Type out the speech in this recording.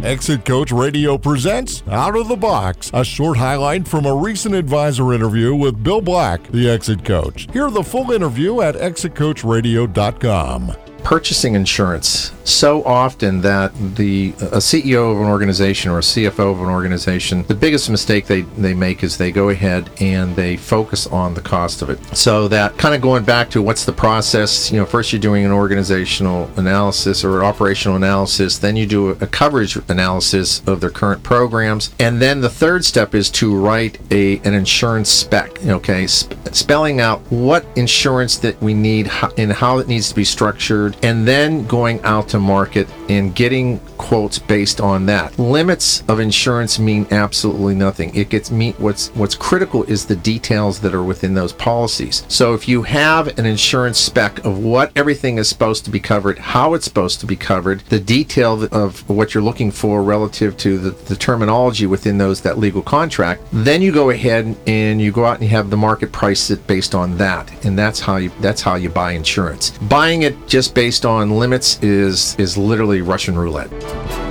Exit Coach Radio presents Out of the Box, a short highlight from a recent advisor interview with Bill Black, the Exit Coach. Hear the full interview at exitcoachradio.com. Purchasing insurance, so often that a CEO of an organization or a CFO of an organization, the biggest mistake they make is they go ahead and they focus on the cost of it. So that kind of going back to what's the process, first you're doing an organizational analysis or operational analysis, then you do a coverage analysis of their current programs, and then the third step is to write an insurance spec, spelling out what insurance that we need and how it needs to be structured, and then going out to market and getting quotes based on that. Limits of insurance mean absolutely nothing. What's critical is the details that are within those policies. So if you have an insurance spec of what everything is supposed to be covered, how it's supposed to be covered, the detail of what you're looking for relative to the terminology within that legal contract, then you go ahead and you go out and you have the market price it based on that, and that's how you buy insurance. Buying it just based on limits is literally Russian roulette.